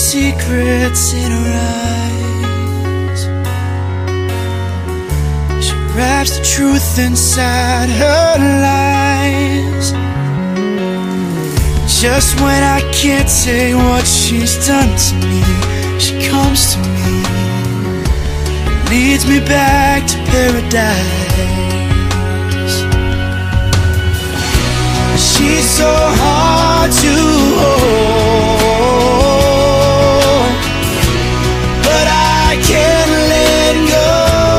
secrets in her eyes. She wraps the truth inside her lies. Just when I can't say what she's done to me, she comes to me, leads me back to paradise. She's so hard to hold, but I can't let go.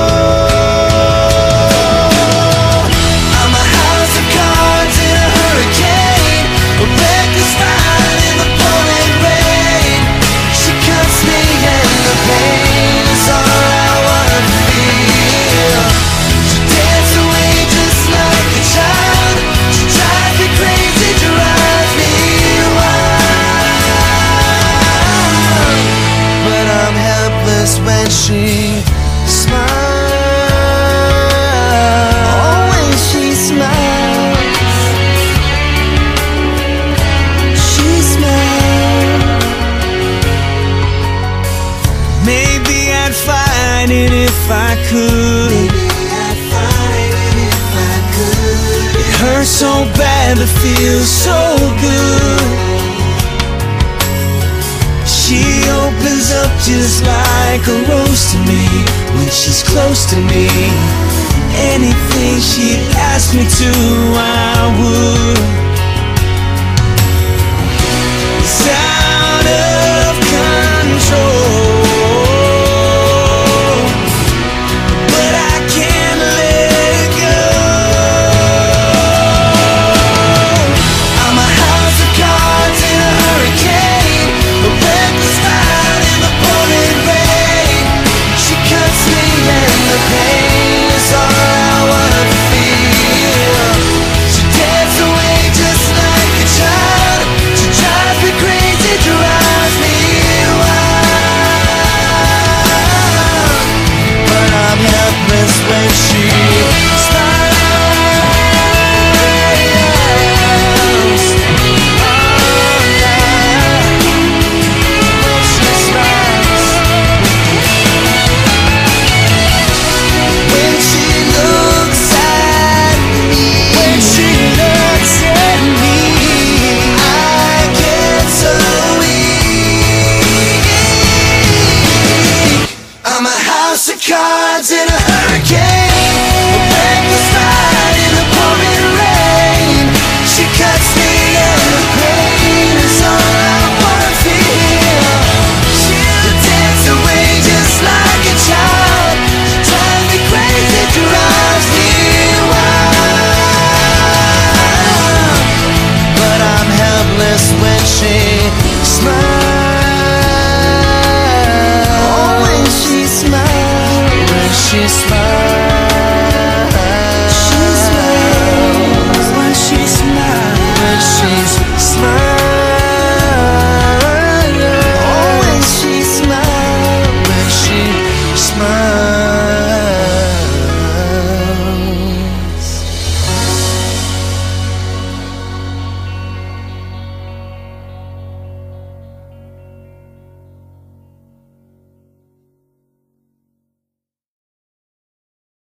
I'm a house of cards in a hurricane, a reckless ride in the pouring rain. She cuts me and the pain is all I wanna feel. She dances away just like a child. She drives me crazy, drives me wild. But I'm helpless when she smiles. Oh, when she smiles. She smiles. Maybe I'd find it if I could. Maybe I'd find it if I could. It hurts so bad but feels so good. She opens up just like a rose to me when she's close to me. Anything she'd ask me to, I would. It's out of control, but I can't let it go. I'm a house of cards in a hurricane, a reckless ride in the pouring rain. She cuts me and the pain is all I wanna feel. She dances away just like a child. She drives me crazy, drives me wild. But I'm helpless when she smiles. When she smiles. When she looks at me. When she looks at me, I get so weak. I'm a house of cards in a hurricane, a reckless ride in the pouring rain. She cuts me and the pain is all I wanna feel. She'll dance away just like a child. She drives me crazy, drives me wild. But I'm helpless when she smiles. Oh, when she smiles. When she smiles.